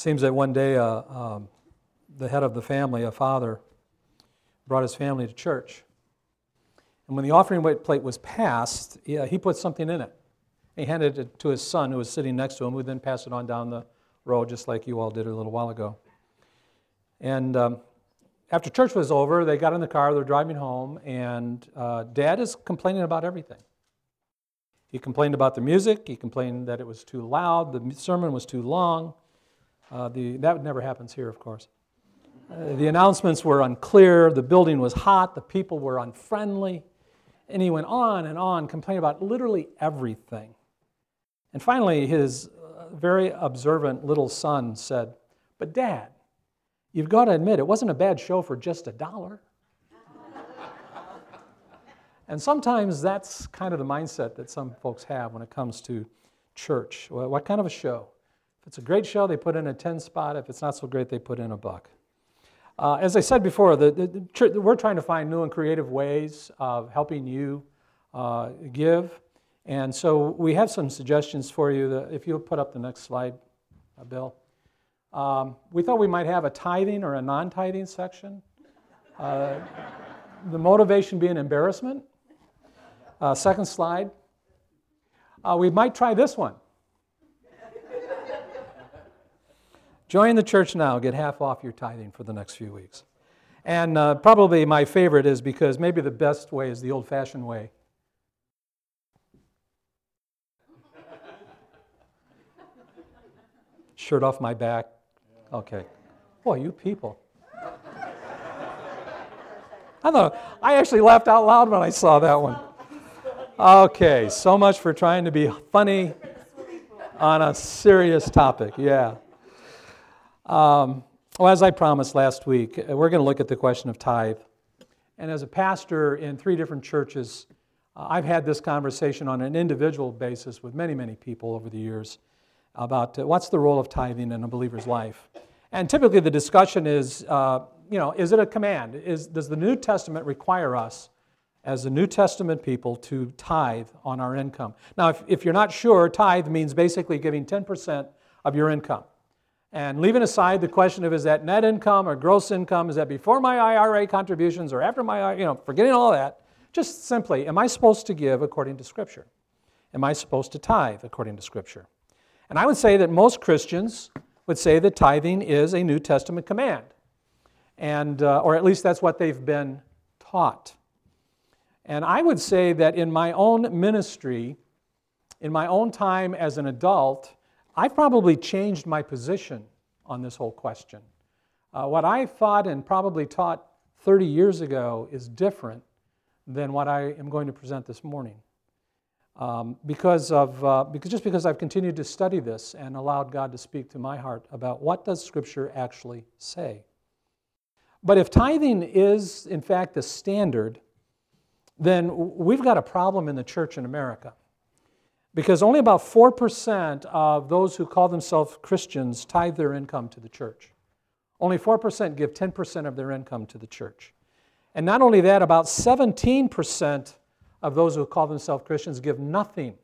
Seems that one day the head of the family, a father, brought his family to church. And when the offering plate was passed, he put something in it. He handed it to his son who was sitting next to him, who then passed it on down the road, just like you all did a little while ago. And after church was over, they got in the car, they're driving home, and Dad is complaining about everything. He complained about the music, he complained that it was too loud, the sermon was too long. That never happens here, of course. The announcements were unclear, the building was hot, the people were unfriendly, and he went on, complaining about literally everything. And finally, his very observant little son said, "But Dad, you've got to admit, it wasn't a bad show for just $1." And sometimes that's kind of the mindset that some folks have when it comes to church. Well, what kind of a show? If it's a great show, they put in a 10 spot. If it's not so great, they put in $1. As I said before, we're trying to find new and creative ways of helping you give. And so we have some suggestions for you. If you'll put up the next slide, Bill. We thought we might have a tithing or a non-tithing section. The motivation being embarrassment. Second slide. We might try this one. Join the church now. Get half off your tithing for the next few weeks. And probably my favorite is because maybe the best way is the old-fashioned way. Shirt off my back. Okay. Boy, you people. I actually laughed out loud when I saw that one. Okay, so much for trying to be funny on a serious topic. Yeah. Well, as I promised last week, we're going to look at the question of tithe. And as a pastor in 3 different churches, I've had this conversation on an individual basis with many, many people over the years about what's the role of tithing in a believer's life. And typically the discussion is, is it a command? Does the New Testament require us as the New Testament people to tithe on our income? Now, if you're not sure, tithe means basically giving 10% of your income. And leaving aside the question of is that net income or gross income, is that before my IRA contributions or after my, forgetting all that, just simply, am I supposed to give according to Scripture? Am I supposed to tithe according to Scripture? And I would say that most Christians would say that tithing is a New Testament command. And, or at least that's what they've been taught. And I would say that in my own ministry, in my own time as an adult, I've probably changed my position on this whole question. What I thought and probably taught 30 years ago is different than what I am going to present this morning. Because I've continued to study this and allowed God to speak to my heart about what does Scripture actually say. But if tithing is, in fact, the standard, then we've got a problem in the church in America. Because only about 4% of those who call themselves Christians tithe their income to the church. Only 4% give 10% of their income to the church. And not only that, about 17% of those who call themselves Christians give nothing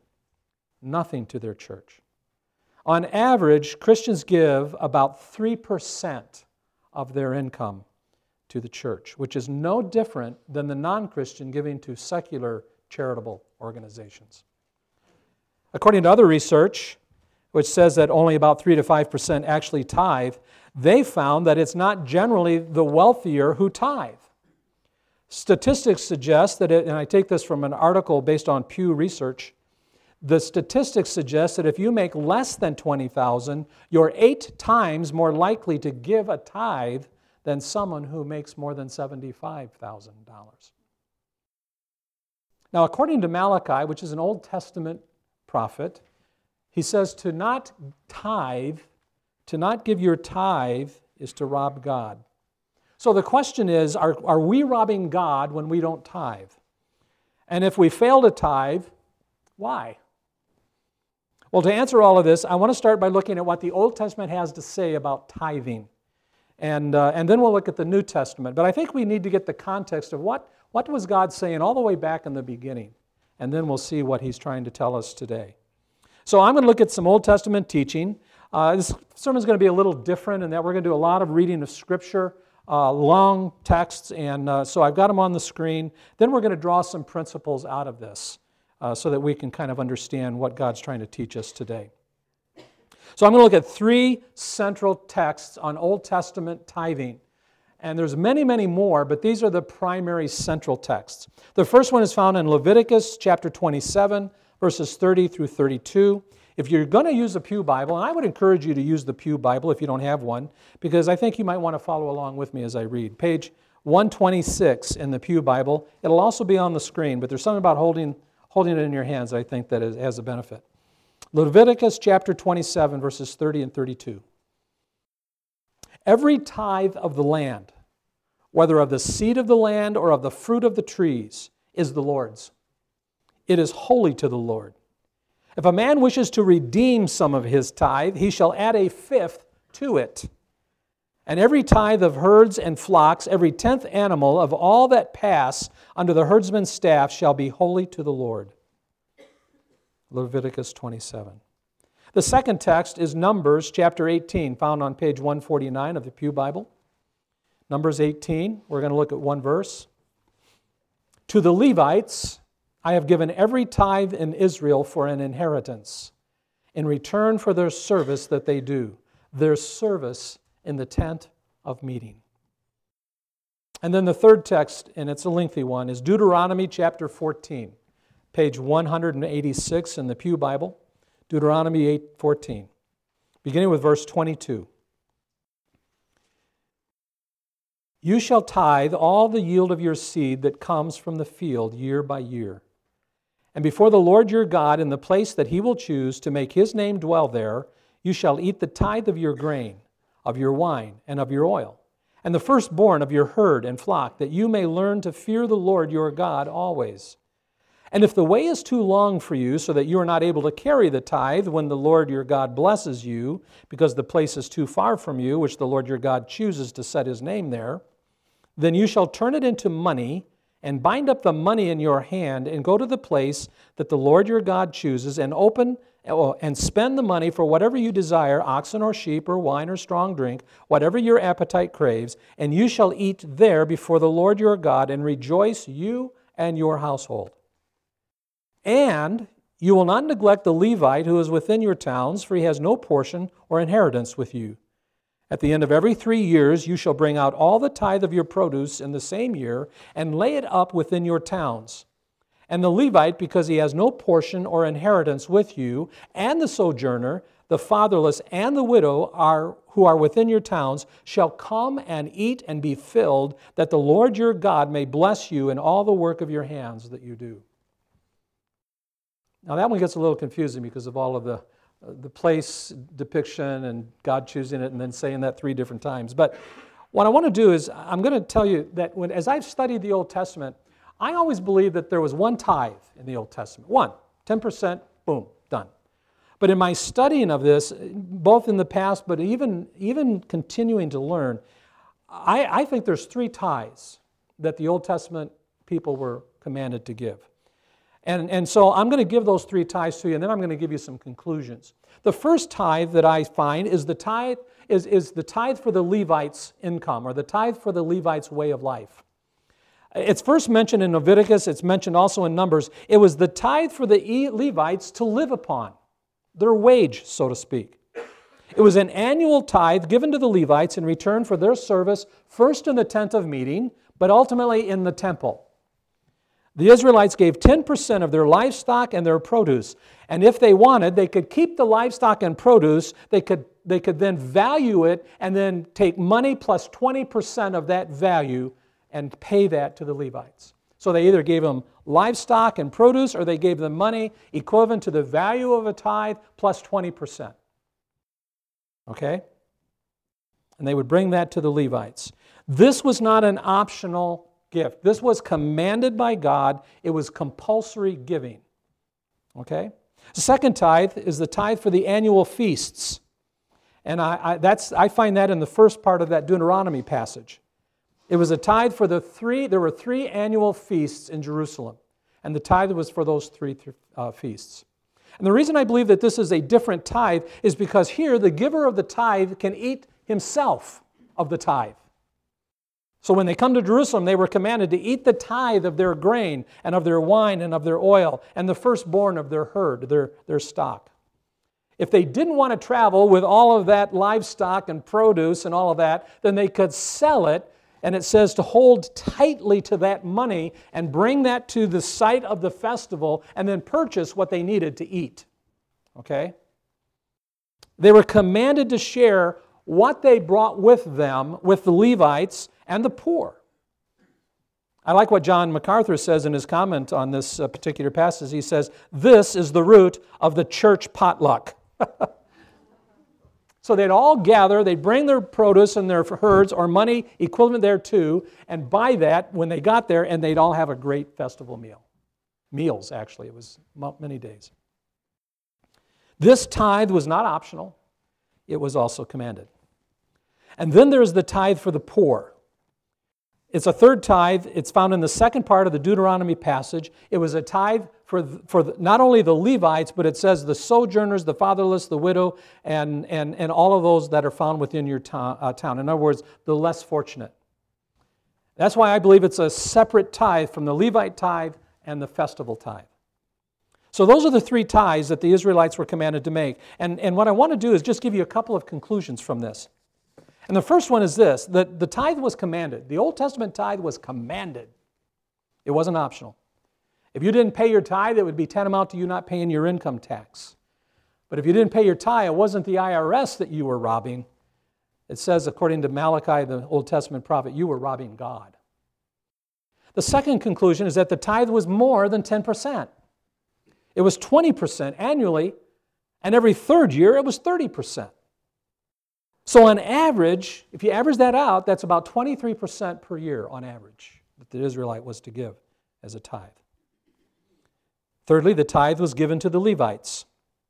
to their church. On average, Christians give about 3% of their income to the church, which is no different than the non-Christian giving to secular charitable organizations. According to other research, which says that only about 3 to 5% actually tithe, they found that it's not generally the wealthier who tithe. Statistics suggest that, and I take this from an article based on Pew Research, the statistics suggest that if you make less than $20,000, you're 8 times more likely to give a tithe than someone who makes more than $75,000. Now, according to Malachi, which is an Old Testament prophet, he says to not tithe, to not give your tithe is to rob God. So the question is, are we robbing God when we don't tithe? And if we fail to tithe, why? Well, to answer all of this, I want to start by looking at what the Old Testament has to say about tithing. And then we'll look at the New Testament. But I think we need to get the context of what was God saying all the way back in the beginning. And then we'll see what He's trying to tell us today. So I'm going to look at some Old Testament teaching. This sermon is going to be a little different in that we're going to do a lot of reading of Scripture, long texts, and so I've got them on the screen. Then we're going to draw some principles out of this so that we can kind of understand what God's trying to teach us today. So I'm going to look at three central texts on Old Testament tithing. And there's many, many more, but these are the primary central texts. The first one is found in Leviticus chapter 27, verses 30 through 32. If you're going to use a Pew Bible, and I would encourage you to use the Pew Bible if you don't have one, because I think you might want to follow along with me as I read. Page 126 in the Pew Bible. It'll also be on the screen, but there's something about holding it in your hands I think that has a benefit. Leviticus chapter 27, verses 30 and 32. Every tithe of the land, whether of the seed of the land or of the fruit of the trees, is the Lord's. It is holy to the Lord. If a man wishes to redeem some of his tithe, he shall add a fifth to it. And every tithe of herds and flocks, every 10th animal of all that pass under the herdsman's staff shall be holy to the Lord. Leviticus 27. The second text is Numbers chapter 18, found on page 149 of the Pew Bible. Numbers 18, we're going to look at one verse. To the Levites I have given every tithe in Israel for an inheritance, in return for their service that they do, their service in the tent of meeting. And then the third text, and it's a lengthy one, is Deuteronomy chapter 14, page 186 in the Pew Bible. Deuteronomy 8:14, beginning with verse 22. You shall tithe all the yield of your seed that comes from the field year by year. And before the Lord your God, in the place that He will choose to make His name dwell there, you shall eat the tithe of your grain, of your wine, and of your oil, and the firstborn of your herd and flock, that you may learn to fear the Lord your God always. And if the way is too long for you, so that you are not able to carry the tithe when the Lord your God blesses you, because the place is too far from you, which the Lord your God chooses to set His name there, then you shall turn it into money, and bind up the money in your hand, and go to the place that the Lord your God chooses, and spend the money for whatever you desire, oxen or sheep or wine or strong drink, whatever your appetite craves, and you shall eat there before the Lord your God, and rejoice, you and your household. And you will not neglect the Levite who is within your towns, for he has no portion or inheritance with you. At the end of every 3 years you shall bring out all the tithe of your produce in the same year, and lay it up within your towns. And the Levite, because he has no portion or inheritance with you, and the sojourner, the fatherless, and the widow who are within your towns, shall come and eat and be filled, that the Lord your God may bless you in all the work of your hands that you do. Now that one gets a little confusing because of all of the place depiction and God choosing it and then saying that 3 different times. But what I want to do is I'm going to tell you that as I've studied the Old Testament, I always believed that there was one tithe in the Old Testament. 10%, boom, done. But in my studying of this, both in the past but even continuing to learn, I think there's 3 tithes that the Old Testament people were commanded to give. And so I'm going to give those 3 tithes to you, and then I'm going to give you some conclusions. The first tithe that I find is the tithe for the Levites' income, or the tithe for the Levites' way of life. It's first mentioned in Leviticus. It's mentioned also in Numbers. It was the tithe for the Levites to live upon, their wage, so to speak. It was an annual tithe given to the Levites in return for their service, first in the tent of meeting, but ultimately in the temple. The Israelites gave 10% of their livestock and their produce. And if they wanted, they could keep the livestock and produce. They could then value it and then take money plus 20% of that value and pay that to the Levites. So they either gave them livestock and produce, or they gave them money equivalent to the value of a tithe plus 20%. Okay? And they would bring that to the Levites. This was not an optional gift. This was commanded by God. It was compulsory giving. Okay? The second tithe is the tithe for the annual feasts. And I find that in the first part of that Deuteronomy passage. It was a tithe for there were 3 annual feasts in Jerusalem. And the tithe was for those 3 feasts. And the reason I believe that this is a different tithe is because here the giver of the tithe can eat himself of the tithe. So when they come to Jerusalem, they were commanded to eat the tithe of their grain and of their wine and of their oil and the firstborn of their herd, their stock. If they didn't want to travel with all of that livestock and produce and all of that, then they could sell it, and it says to hold tightly to that money and bring that to the site of the festival and then purchase what they needed to eat. Okay? They were commanded to share what they brought with them with the Levites and the poor. I like what John MacArthur says in his comment on this particular passage. He says, this is the root of the church potluck. So they'd all gather, they'd bring their produce and their herds or money equivalent thereto, and buy that when they got there, and they'd all have a great festival meal. Meals, actually. It was many days. This tithe was not optional. It was also commanded. And then there's the tithe for the poor. It's a third tithe. It's found in the second part of the Deuteronomy passage. It was a tithe for not only the Levites, but it says the sojourners, the fatherless, the widow, and all of those that are found within your town. In other words, the less fortunate. That's why I believe it's a separate tithe from the Levite tithe and the festival tithe. So those are the three tithes that the Israelites were commanded to make. And what I want to do is just give you a couple of conclusions from this. And the first one is this, that the tithe was commanded. The Old Testament tithe was commanded. It wasn't optional. If you didn't pay your tithe, it would be tantamount to you not paying your income tax. But if you didn't pay your tithe, it wasn't the IRS that you were robbing. It says, according to Malachi, the Old Testament prophet, you were robbing God. The second conclusion is that the tithe was more than 10%. It was 20% annually, and every third year it was 30%. So on average, if you average that out, that's about 23% per year on average that the Israelite was to give as a tithe. Thirdly, the tithe was given to the Levites.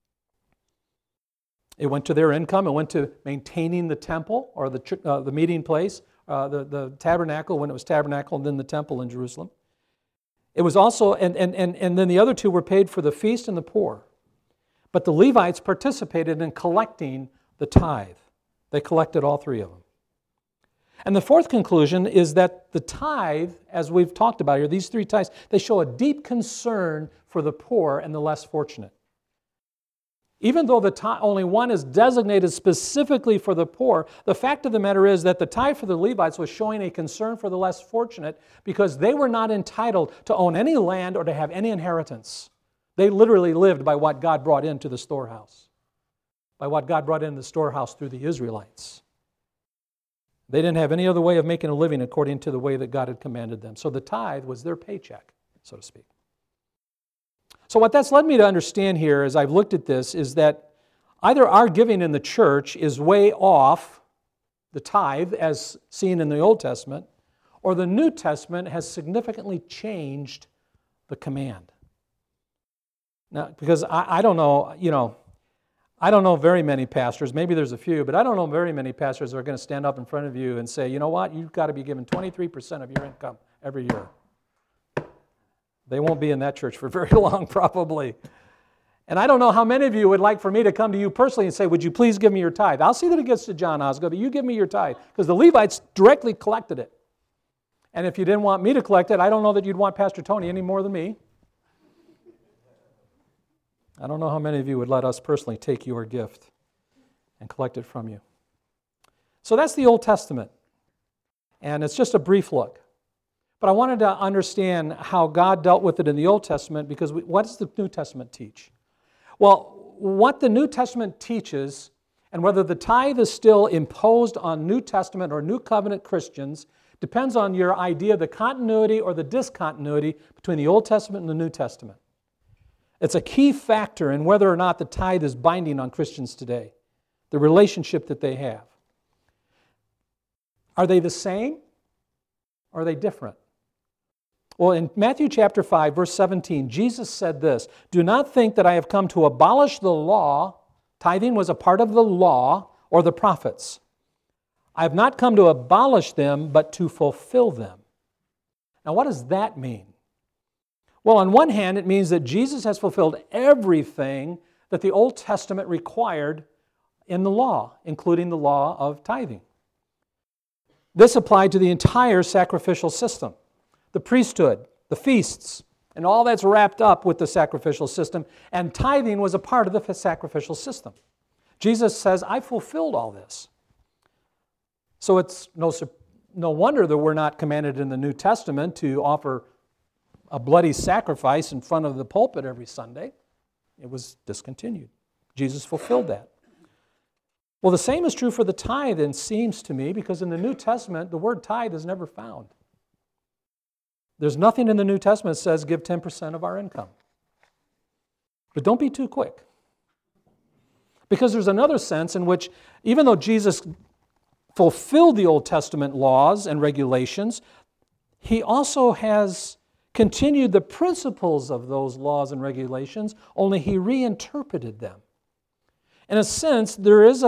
It went to their income. It went to maintaining the temple or the meeting place, the tabernacle when it was tabernacle, and then the temple in Jerusalem. It was also, and then the other two were paid for the feast and the poor. But the Levites participated in collecting the tithe. They collected all three of them. And the fourth conclusion is that the tithe, as we've talked about here, these three tithes, they show a deep concern for the poor and the less fortunate. Even though only one is designated specifically for the poor, the fact of the matter is that the tithe for the Levites was showing a concern for the less fortunate because they were not entitled to own any land or to have any inheritance. They literally lived by what God brought into the storehouse, by what God brought into the storehouse through the Israelites. They didn't have any other way of making a living according to the way that God had commanded them. So the tithe was their paycheck, so to speak. So what that's led me to understand here as I've looked at this is that either our giving in the church is way off the tithe as seen in the Old Testament, or the New Testament has significantly changed the command. Now, because I don't know, I don't know very many pastors, maybe there's a few, but I don't know very many pastors that are going to stand up in front of you and say, you know what, you've got to be given 23% of your income every year. They won't be in that church for very long, probably. And I don't know how many of you would like for me to come to you personally and say, would you please give me your tithe? I'll see that it gets to John Osgood, but you give me your tithe, because the Levites directly collected it. And if you didn't want me to collect it, I don't know that you'd want Pastor Tony any more than me. I don't know how many of you would let us personally take your gift and collect it from you. So that's the Old Testament. And it's just a brief look. But I wanted to understand how God dealt with it in the Old Testament, because what does the New Testament teach? Well, what the New Testament teaches, and whether the tithe is still imposed on New Testament or New Covenant Christians, depends on your idea of the continuity or the discontinuity between the Old Testament and the New Testament. It's a key factor in whether or not the tithe is binding on Christians today, the relationship that they have. Are they the same, or are they different? Well, in Matthew chapter 5, verse 17, Jesus said this, "Do not think that I have come to abolish the law." Tithing was a part of the law or the prophets. "I have not come to abolish them, but to fulfill them." Now, what does that mean? Well, on one hand, it means that Jesus has fulfilled everything that the Old Testament required in the law, including the law of tithing. This applied to the entire sacrificial system, the priesthood, the feasts, and all that's wrapped up with the sacrificial system, and tithing was a part of the sacrificial system. Jesus says, I fulfilled all this. So it's no wonder that we're not commanded in the New Testament to offer a bloody sacrifice in front of the pulpit every Sunday. It was discontinued. Jesus fulfilled that. Well, the same is true for the tithe, it seems to me, because in the New Testament, the word tithe is never found. There's nothing in the New Testament that says give 10% of our income. But don't be too quick. Because there's another sense in which, even though Jesus fulfilled the Old Testament laws and regulations, He also has continued the principles of those laws and regulations, only He reinterpreted them. In a sense, there is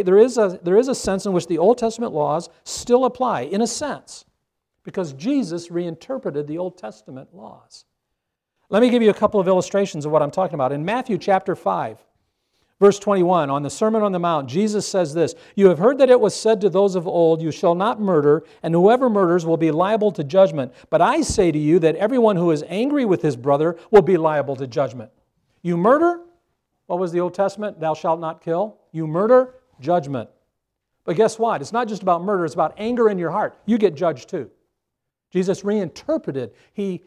a sense in which the Old Testament laws still apply, in a sense, because Jesus reinterpreted the Old Testament laws. Let me give you a couple of illustrations of what I'm talking about. In Matthew chapter 5, verse 21, on the Sermon on the Mount, Jesus says this, "You have heard that it was said to those of old, 'You shall not murder, and whoever murders will be liable to judgment. But I say to you that everyone who is angry with his brother will be liable to judgment.'" You murder? What was the Old Testament? Thou shalt not kill. You murder? Judgment. But guess what? It's not just about murder, it's about anger in your heart. You get judged too. Jesus reinterpreted. He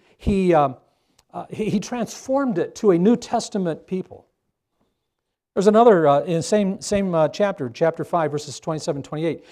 transformed it to a New Testament people. There's another, in the same chapter 5, verses 27, 28.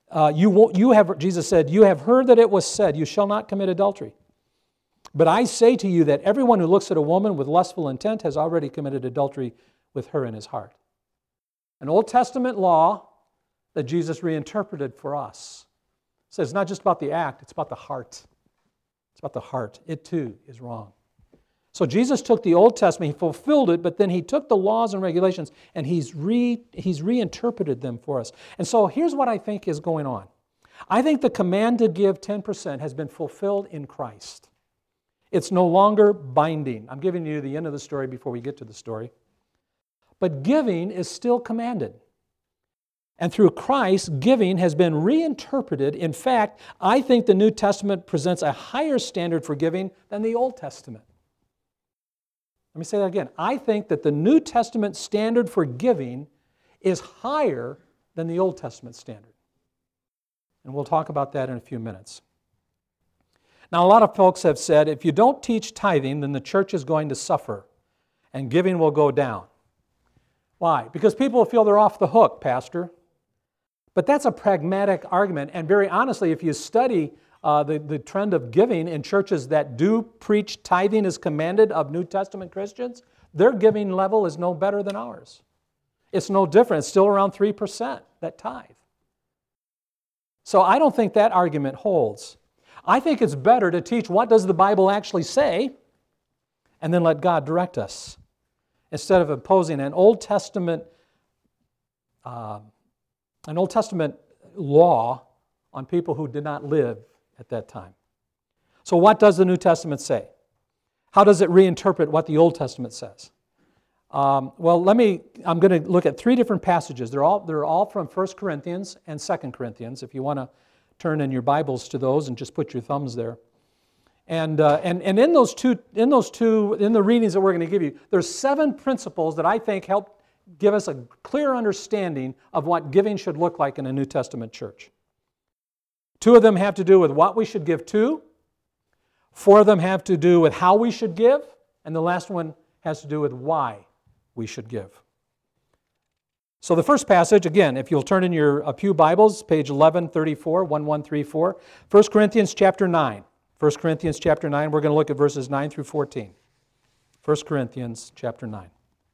Jesus said, "You have heard that it was said, 'You shall not commit adultery.' But I say to you that everyone who looks at a woman with lustful intent has already committed adultery with her in his heart." An Old Testament law that Jesus reinterpreted for us says it's not just about the act, it's about the heart. It's about the heart. It too is wrong. So Jesus took the Old Testament, He fulfilled it, but then He took the laws and regulations and He's reinterpreted them for us. And so here's what I think is going on. I think the command to give 10% has been fulfilled in Christ. It's no longer binding. I'm giving you the end of the story before we get to the story. But giving is still commanded. And through Christ, giving has been reinterpreted. In fact, I think the New Testament presents a higher standard for giving than the Old Testament. Let me say that again. I think that the New Testament standard for giving is higher than the Old Testament standard. And we'll talk about that in a few minutes. Now, a lot of folks have said, if you don't teach tithing, then the church is going to suffer and giving will go down. Why? Because people feel they're off the hook, Pastor. But that's a pragmatic argument. And very honestly, if you study the trend of giving in churches that do preach tithing as commanded of New Testament Christians, their giving level is no better than ours. It's no different. It's still around 3%, that tithe. So I don't think that argument holds. I think it's better to teach what does the Bible actually say and then let God direct us, instead of imposing an Old Testament law on people who did not live at that time. So what does the New Testament say? How does it reinterpret what the Old Testament says? I'm going to look at three different passages. They're all from 1 Corinthians and 2 Corinthians, if you want to turn in your Bibles to those and just put your thumbs there. And in those two, in the readings that we're going to give you, there's 7 principles that I think help give us a clear understanding of what giving should look like in a New Testament church. 2 of them have to do with what we should give to. 4 of them have to do with how we should give. And the last one has to do with why we should give. So the first passage, again, if you'll turn in your Pew Bibles, page 1134, 1134, 1 Corinthians chapter 9. 1 Corinthians chapter 9, we're going to look at verses 9 through 14. 1 Corinthians chapter 9.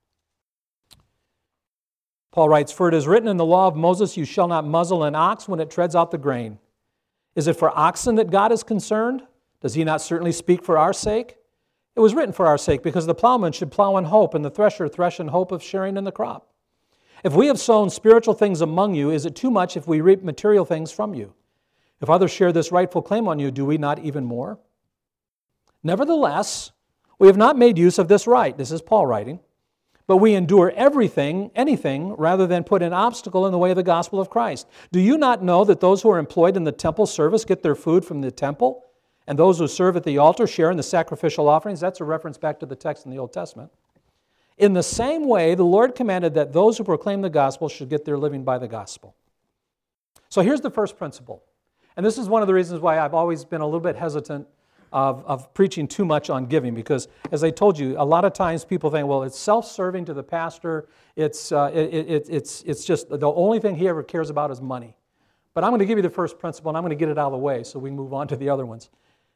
Paul writes, "For it is written in the law of Moses, 'You shall not muzzle an ox when it treads out the grain.' Is it for oxen that God is concerned? Does He not certainly speak for our sake? It was written for our sake, because the plowman should plow in hope, and the thresher thresh in hope of sharing in the crop. If we have sown spiritual things among you, is it too much if we reap material things from you? If others share this rightful claim on you, do we not even more? Nevertheless, We have not made use of this right. This is Paul writing. But we endure anything, rather than put an obstacle in the way of the gospel of Christ. Do you not know that those who are employed in the temple service get their food from the temple, and those who serve at the altar share in the sacrificial offerings? That's a reference back to the text in the Old Testament. In the same way, the Lord commanded that those who proclaim the gospel should get their living by the gospel. So here's the first principle. And this is one of the reasons why I've always been a little bit hesitant of preaching too much on giving, because as I told you, a lot of times people think, well, it's self-serving to the pastor. It's just the only thing he ever cares about is money. But I'm going to give you the first principle, and I'm going to get it out of the way so we can move on to the other ones.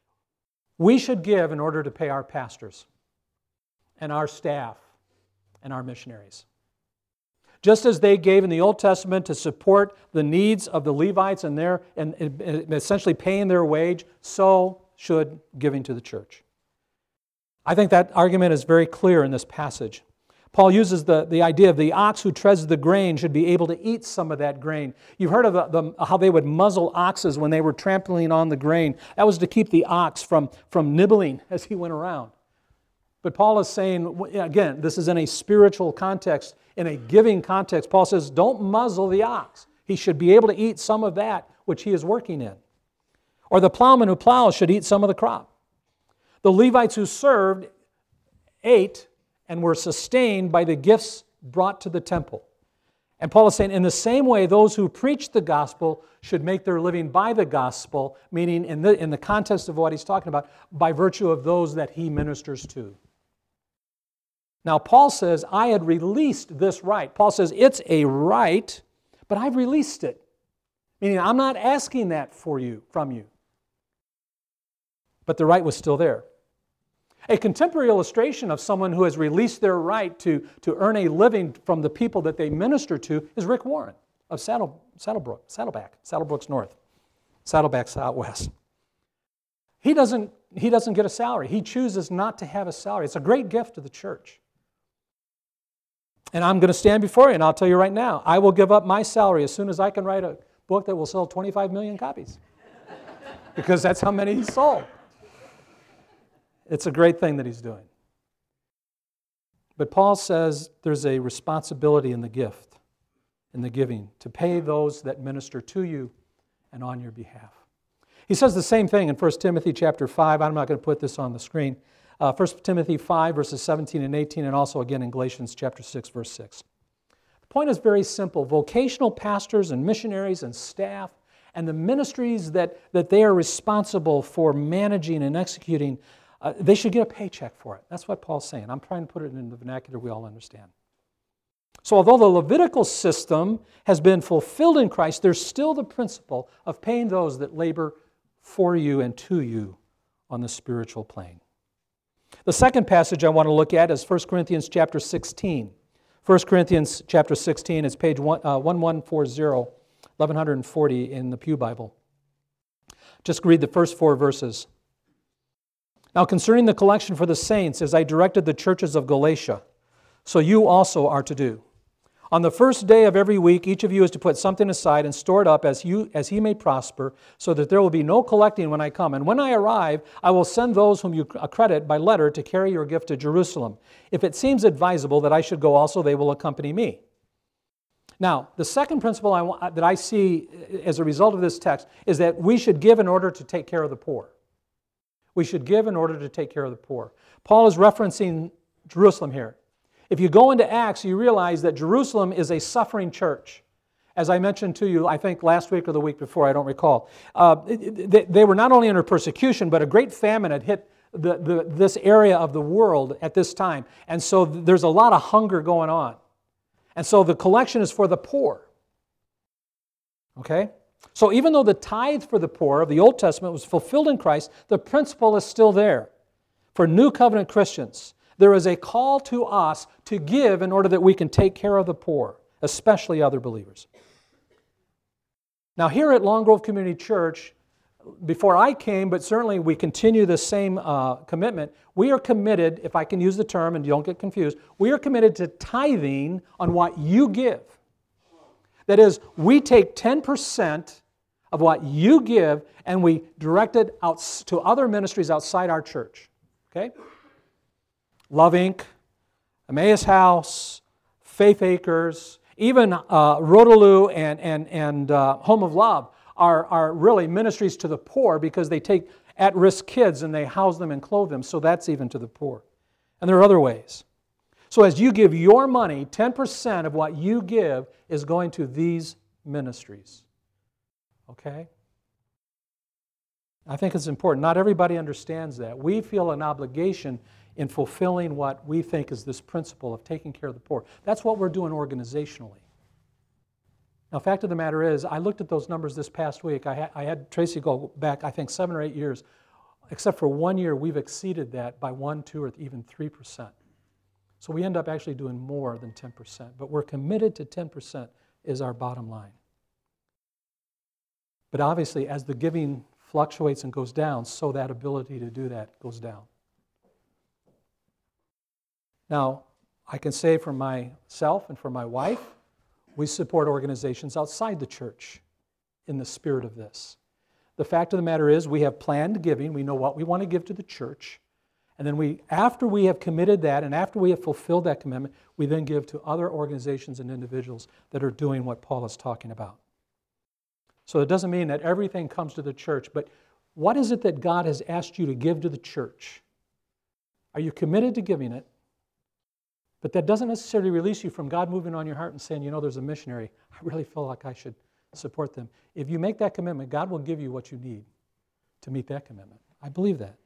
We should give in order to pay our pastors and our staff and our missionaries. Just as they gave in the Old Testament to support the needs of the Levites and essentially paying their wage, so should giving to the church. I think that argument is very clear in this passage. Paul uses the idea of the ox who treads the grain should be able to eat some of that grain. You've heard of how they would muzzle oxes when they were trampling on the grain. That was to keep the ox from nibbling as he went around. But Paul is saying, again, this is in a spiritual context, in a giving context. Paul says, don't muzzle the ox. He should be able to eat some of that which he is working in. Or the plowman who plows should eat some of the crop. The Levites who served ate and were sustained by the gifts brought to the temple. And Paul is saying, in the same way, those who preach the gospel should make their living by the gospel, meaning in the context of what he's talking about, by virtue of those that he ministers to. Now, Paul says, I had released this right. Paul says, it's a right, but I've released it. Meaning, I'm not asking that from you. But the right was still there. A contemporary illustration of someone who has released their right to earn a living from the people that they minister to is Rick Warren of Saddlebrooks North, Saddleback out west. He doesn't get a salary. He chooses not to have a salary. It's a great gift to the church. And I'm going to stand before you, and I'll tell you right now, I will give up my salary as soon as I can write a book that will sell 25 million copies. Because that's how many he sold. It's a great thing that he's doing. But Paul says there's a responsibility in the gift, in the giving, to pay those that minister to you and on your behalf. He says the same thing in 1 Timothy chapter 5. I'm not going to put this on the screen. 1 Timothy 5, verses 17 and 18, and also again in Galatians chapter 6, verse 6. The point is very simple. Vocational pastors and missionaries and staff and the ministries that they are responsible for managing and executing, they should get a paycheck for it. That's what Paul's saying. I'm trying to put it in the vernacular we all understand. So although the Levitical system has been fulfilled in Christ, there's still the principle of paying those that labor for you and to you on the spiritual plane. The second passage I want to look at is 1 Corinthians chapter 16. 1 Corinthians chapter 16 is page 1140 in the Pew Bible. Just read the first 4 verses. Now concerning the collection for the saints, as I directed the churches of Galatia, so you also are to do. On the first day of every week, each of you is to put something aside and store it up as he may prosper, so that there will be no collecting when I come. And when I arrive, I will send those whom you accredit by letter to carry your gift to Jerusalem. If it seems advisable that I should go also, they will accompany me. Now, the second principle that I see as a result of this text is that we should give in order to take care of the poor. We should give in order to take care of the poor. Paul is referencing Jerusalem here. If you go into Acts, you realize that Jerusalem is a suffering church. As I mentioned to you, I think last week or the week before, I don't recall. They were not only under persecution, but a great famine had hit this area of the world at this time. And so there's a lot of hunger going on. And so the collection is for the poor. Okay? So even though the tithe for the poor of the Old Testament was fulfilled in Christ, the principle is still there. For New Covenant Christians, there is a call to us to give in order that we can take care of the poor, especially other believers. Now here at Long Grove Community Church, before I came, but certainly we continue the same commitment, we are committed, if I can use the term and you don't get confused, we are committed to tithing on what you give. That is, we take 10% of what you give and we direct it out to other ministries outside our church. Okay? Love Inc., Emmaus House, Faith Acres, even Rotaloo and Home of Love are really ministries to the poor because they take at-risk kids and they house them and clothe them, so that's even to the poor. And there are other ways. So as you give your money, 10% of what you give is going to these ministries. Okay? I think it's important. Not everybody understands that. We feel an obligation in fulfilling what we think is this principle of taking care of the poor. That's what we're doing organizationally. Now, the fact of the matter is, I looked at those numbers this past week. I had Tracy go back, I think, 7 or 8 years. Except for 1 year, we've exceeded that by 1, 2, or even 3%. So we end up actually doing more than 10%. But we're committed to 10% is our bottom line. But obviously, as the giving fluctuates and goes down, so that ability to do that goes down. Now, I can say for myself and for my wife, we support organizations outside the church in the spirit of this. The fact of the matter is we have planned giving. We know what we want to give to the church. And then after we have committed that and after we have fulfilled that commitment, we then give to other organizations and individuals that are doing what Paul is talking about. So it doesn't mean that everything comes to the church, but what is it that God has asked you to give to the church? Are you committed to giving it? But that doesn't necessarily release you from God moving on your heart and saying, you know, there's a missionary. I really feel like I should support them. If you make that commitment, God will give you what you need to meet that commitment. I believe that.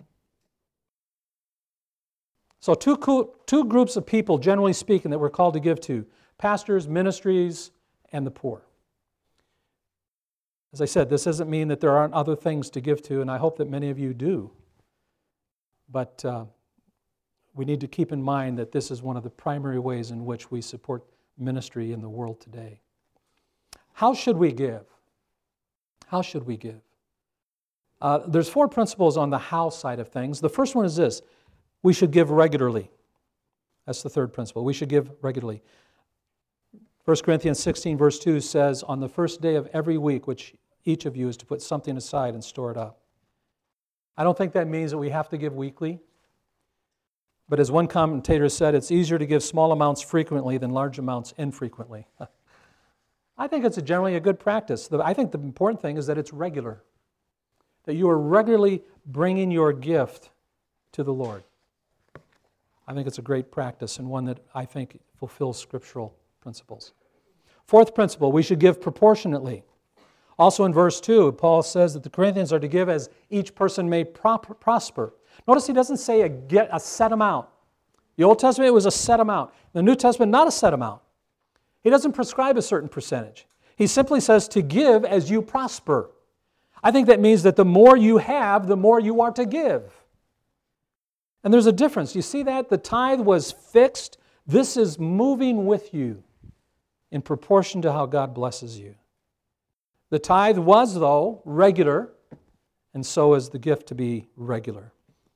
So two groups of people, generally speaking, that we're called to give to: pastors, ministries, and the poor. As I said, this doesn't mean that there aren't other things to give to, and I hope that many of you do. But we need to keep in mind that this is one of the primary ways in which we support ministry in the world today. How should we give? How should we give? There's 4 principles on the how side of things. The first one is this: we should give regularly. That's the third principle. We should give regularly. 1 Corinthians 16, verse 2 says, on the first day of every week, which each of you is to put something aside and store it up. I don't think that means that we have to give weekly. But as one commentator said, it's easier to give small amounts frequently than large amounts infrequently. I think it's generally a good practice. I think the important thing is that it's regular, that you are regularly bringing your gift to the Lord. I think it's a great practice and one that I think fulfills scriptural principles. Fourth principle, we should give proportionately. Also in verse 2, Paul says that the Corinthians are to give as each person may prosper. Notice he doesn't say a set amount. The Old Testament, it was a set amount. The New Testament, not a set amount. He doesn't prescribe a certain percentage. He simply says to give as you prosper. I think that means that the more you have, the more you are to give. And there's a difference. You see that? The tithe was fixed. This is moving with you in proportion to how God blesses you. The tithe was, though, regular, and so is the gift to be regular.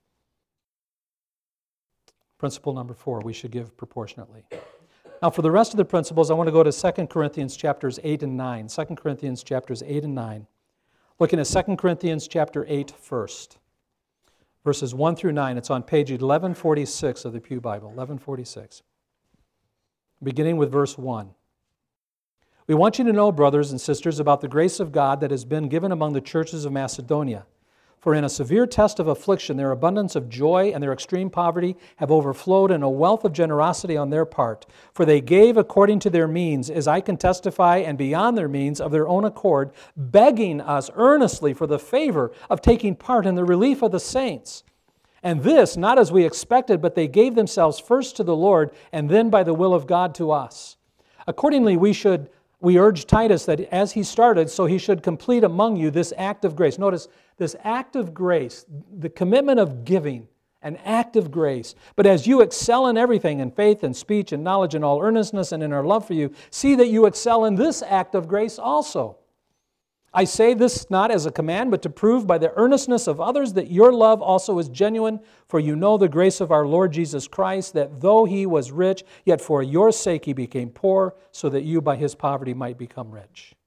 Principle number 4, we should give proportionately. Now, for the rest of the principles, I want to go to 2 Corinthians chapters 8 and 9. 2 Corinthians chapters 8 and 9. Looking at 2 Corinthians chapter 8 first. Verses 1 through 9. It's on page 1146 of the Pew Bible. 1146. Beginning with verse 1. We want you to know, brothers and sisters, about the grace of God that has been given among the churches of Macedonia. For in a severe test of affliction, their abundance of joy and their extreme poverty have overflowed in a wealth of generosity on their part. For they gave according to their means, as I can testify, and beyond their means, of their own accord, begging us earnestly for the favor of taking part in the relief of the saints. And this, not as we expected, but they gave themselves first to the Lord, and then by the will of God to us. Accordingly, we urge Titus that as he started, so he should complete among you this act of grace. Notice, this act of grace, the commitment of giving, an act of grace. But as you excel in everything, in faith and speech and knowledge and all earnestness and in our love for you, see that you excel in this act of grace also. I say this not as a command, but to prove by the earnestness of others that your love also is genuine, for you know the grace of our Lord Jesus Christ, that though he was rich, yet for your sake he became poor, so that you by his poverty might become rich.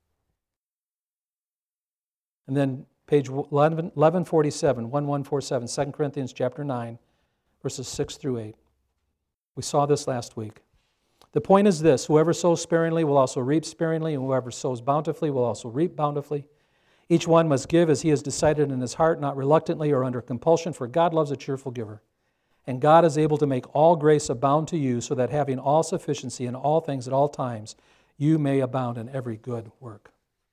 And then page 1147, 1147, 2 Corinthians chapter 9, verses 6 through 8. We saw this last week. The point is this: whoever sows sparingly will also reap sparingly, and whoever sows bountifully will also reap bountifully. Each one must give as he has decided in his heart, not reluctantly or under compulsion, for God loves a cheerful giver. And God is able to make all grace abound to you, so that having all sufficiency in all things at all times, you may abound in every good work.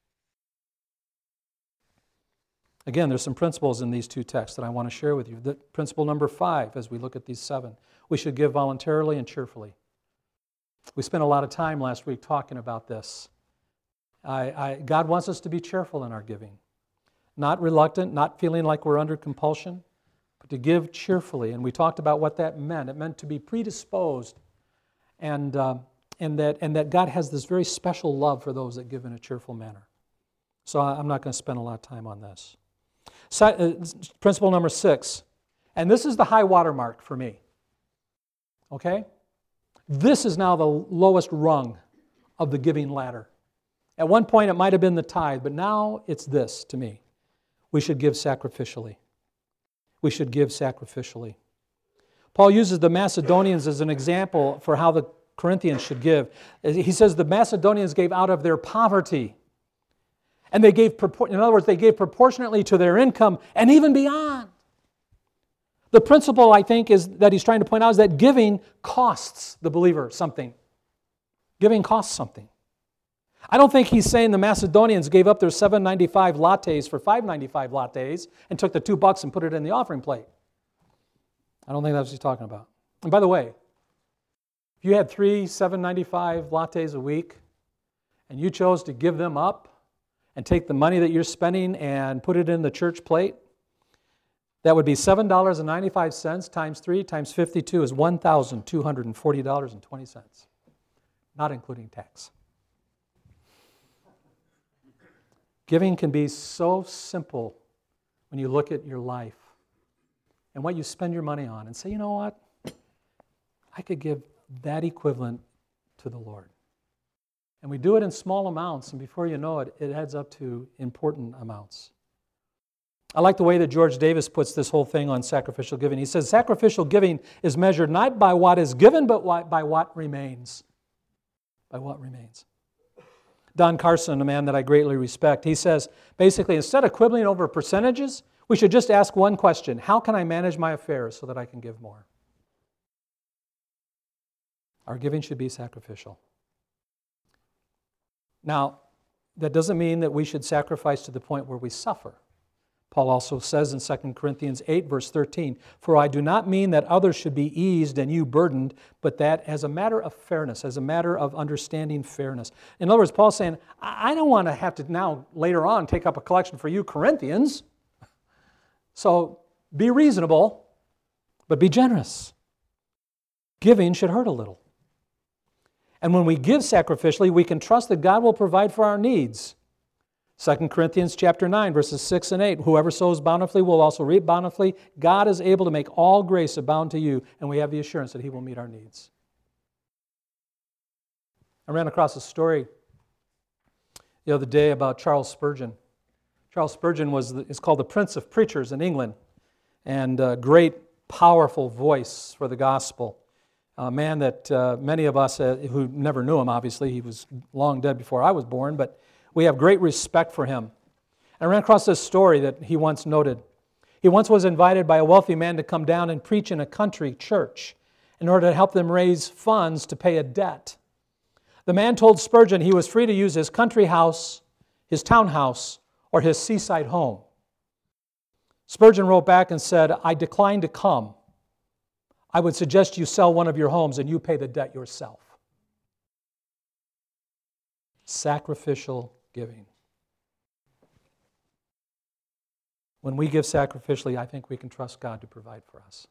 Again, there's some principles in these two texts that I want to share with you. Principle number 5, as we look at these 7, we should give voluntarily and cheerfully. We spent a lot of time last week talking about this. God wants us to be cheerful in our giving. Not reluctant, not feeling like we're under compulsion, but to give cheerfully. And we talked about what that meant. It meant to be predisposed, and that God has this very special love for those that give in a cheerful manner. So I'm not going to spend a lot of time on this. Principle number 6, and this is the high water mark for me. Okay? This is now the lowest rung of the giving ladder. At one point it might have been the tithe, but now it's this to me. We should give sacrificially. We should give sacrificially. Paul uses the Macedonians as an example for how the Corinthians should give. He says the Macedonians gave out of their poverty. And they gave, in other words, they gave proportionately to their income and even beyond. The principle, I think, is that he's trying to point out is that giving costs the believer something. Giving costs something. I don't think he's saying the Macedonians gave up their $7.95 lattes for $5.95 lattes and took the $2 and put it in the offering plate. I don't think that's what he's talking about. And by the way, if you had 3 $7.95 lattes a week and you chose to give them up and take the money that you're spending and put it in the church plate, that would be $7.95 times 3 times 52 is $1,240.20, not including tax. Giving can be so simple when you look at your life and what you spend your money on and say, you know what? I could give that equivalent to the Lord. And we do it in small amounts, and before you know it, it adds up to important amounts. I like the way that George Davis puts this whole thing on sacrificial giving. He says, sacrificial giving is measured not by what is given, but by what remains. By what remains. Don Carson, a man that I greatly respect, he says, basically, instead of quibbling over percentages, we should just ask one question: how can I manage my affairs so that I can give more? Our giving should be sacrificial. Now, that doesn't mean that we should sacrifice to the point where we suffer. Paul also says in 2 Corinthians 8, verse 13, "For I do not mean that others should be eased and you burdened, but that as a matter of fairness, as a matter of understanding fairness." In other words, Paul's saying, I don't want to have to now, later on, take up a collection for you Corinthians. So be reasonable, but be generous. Giving should hurt a little. And when we give sacrificially, we can trust that God will provide for our needs. 2 Corinthians chapter 9, verses 6 and 8, "Whoever sows bountifully will also reap bountifully. God is able to make all grace abound to you, and we have the assurance that He will meet our needs." I ran across a story the other day about Charles Spurgeon. Charles Spurgeon is called the Prince of Preachers in England, and a great, powerful voice for the gospel. A man that many of us who never knew him, obviously, he was long dead before I was born, but we have great respect for him. I ran across this story that he once noted. He once was invited by a wealthy man to come down and preach in a country church in order to help them raise funds to pay a debt. The man told Spurgeon he was free to use his country house, his townhouse, or his seaside home. Spurgeon wrote back and said, "I decline to come. I would suggest you sell one of your homes and you pay the debt yourself." Sacrificial giving. When we give sacrificially, I think we can trust God to provide for us.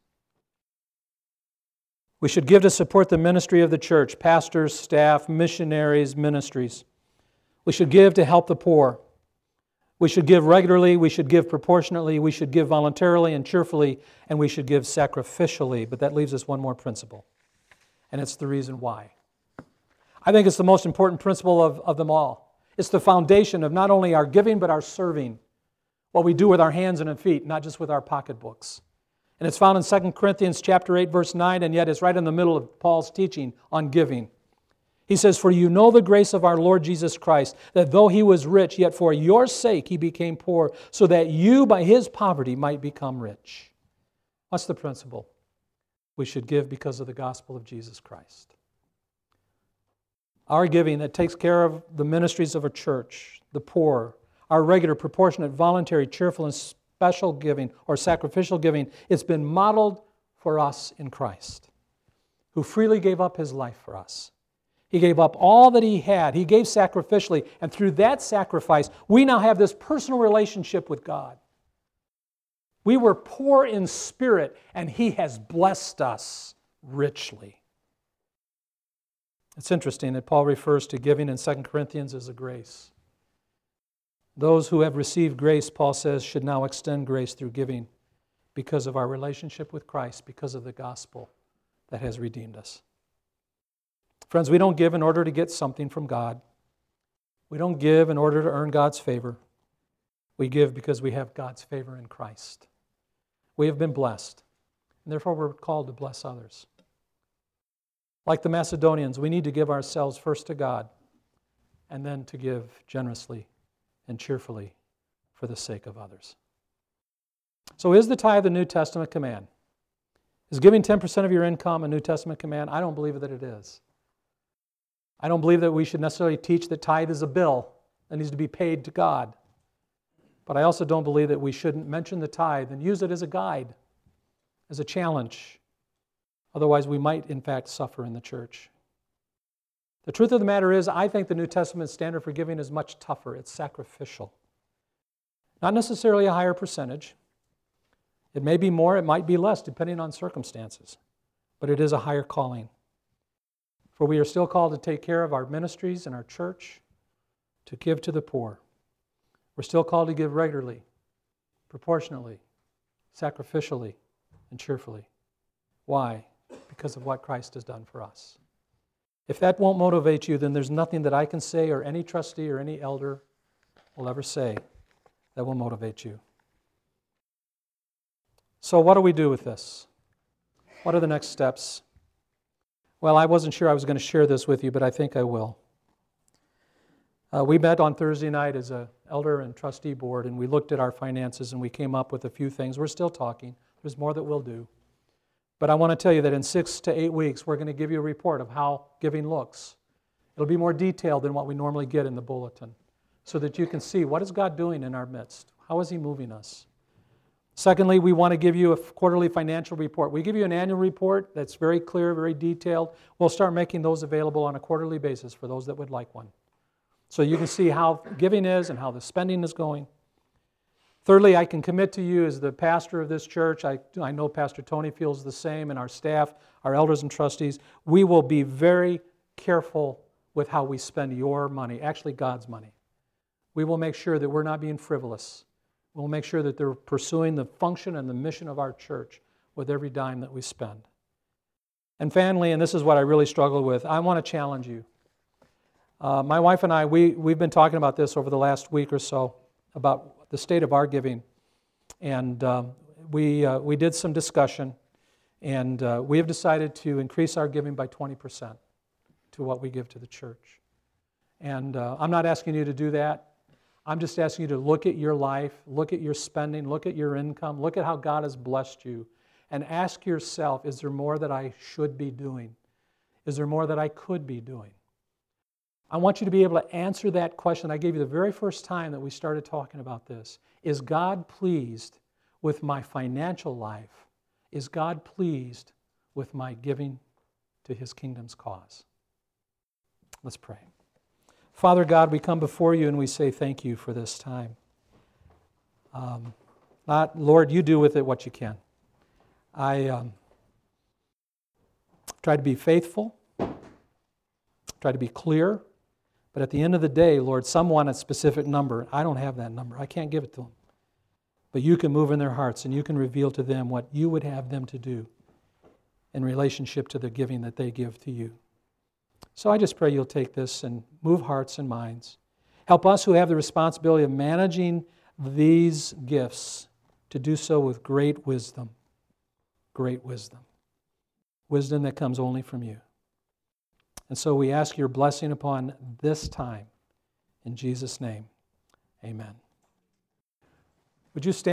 We should give to support the ministry of the church, pastors, staff, missionaries, ministries. We should give to help the poor. We should give regularly, we should give proportionately, we should give voluntarily and cheerfully, and we should give sacrificially. But that leaves us one more principle, and it's the reason why. I think it's the most important principle of them all. It's the foundation of not only our giving, but our serving. What we do with our hands and our feet, not just with our pocketbooks. And it's found in 2 Corinthians chapter 8, verse 9, and yet it's right in the middle of Paul's teaching on giving. He says, "For you know the grace of our Lord Jesus Christ, that though he was rich, yet for your sake he became poor, so that you by his poverty might become rich." What's the principle? We should give because of the gospel of Jesus Christ. Our giving that takes care of the ministries of a church, the poor, our regular, proportionate, voluntary, cheerful, and special giving or sacrificial giving, it's been modeled for us in Christ, who freely gave up his life for us. He gave up all that he had. He gave sacrificially, and through that sacrifice, we now have this personal relationship with God. We were poor in spirit, and he has blessed us richly. It's interesting that Paul refers to giving in 2 Corinthians as a grace. Those who have received grace, Paul says, should now extend grace through giving because of our relationship with Christ, because of the gospel that has redeemed us. Friends, we don't give in order to get something from God. We don't give in order to earn God's favor. We give because we have God's favor in Christ. We have been blessed, and therefore we're called to bless others. Like the Macedonians, we need to give ourselves first to God and then to give generously and cheerfully for the sake of others. So is the tithe a New Testament command? Is giving 10% of your income a New Testament command? I don't believe that it is. I don't believe that we should necessarily teach that tithe is a bill that needs to be paid to God. But I also don't believe that we shouldn't mention the tithe and use it as a guide, as a challenge. Otherwise, we might, in fact, suffer in the church. The truth of the matter is, I think the New Testament standard for giving is much tougher. It's sacrificial. Not necessarily a higher percentage. It may be more, it might be less, depending on circumstances. But it is a higher calling. For we are still called to take care of our ministries and our church, to give to the poor. We're still called to give regularly, proportionately, sacrificially, and cheerfully. Why? Because of what Christ has done for us. If that won't motivate you, then there's nothing that I can say or any trustee or any elder will ever say that will motivate you. So what do we do with this? What are the next steps? Well, I wasn't sure I was going to share this with you, but I think I will. We met on Thursday night as an elder and trustee board, and we looked at our finances, and we came up with a few things. We're still talking. There's more that we'll do. But I want to tell you that in 6 to 8 weeks, we're going to give you a report of how giving looks. It'll be more detailed than what we normally get in the bulletin, so that you can see what is God doing in our midst. How is he moving us? Secondly, we want to give you a quarterly financial report. We give you an annual report that's very clear, very detailed. We'll start making those available on a quarterly basis for those that would like one. So you can see how giving is and how the spending is going. Thirdly, I can commit to you as the pastor of this church, I know Pastor Tony feels the same, and our staff, our elders and trustees, we will be very careful with how we spend your money, actually God's money. We will make sure that we're not being frivolous. We'll make sure that they're pursuing the function and the mission of our church with every dime that we spend. And finally, and this is what I really struggle with, I want to challenge you. My wife and I, we've been talking about this over the last week or so, about the state of our giving. And we did some discussion, and we have decided to increase our giving by 20% to what we give to the church. And I'm not asking you to do that. I'm just asking you to look at your life, look at your spending, look at your income, look at how God has blessed you, and ask yourself, is there more that I should be doing? Is there more that I could be doing? I want you to be able to answer that question I gave you the very first time that we started talking about this. Is God pleased with my financial life? Is God pleased with my giving to his kingdom's cause? Let's pray. Father God, we come before you and we say thank you for this time. Lord, you do with it what you can. I try to be faithful, try to be clear, but at the end of the day, Lord, some want a specific number. I don't have that number. I can't give it to them. But you can move in their hearts and you can reveal to them what you would have them to do in relationship to the giving that they give to you. So I just pray you'll take this and move hearts and minds. Help us who have the responsibility of managing these gifts to do so with great wisdom. great wisdom. Wisdom that comes only from you. And so we ask your blessing upon this time. In Jesus' name, amen. Would you stand?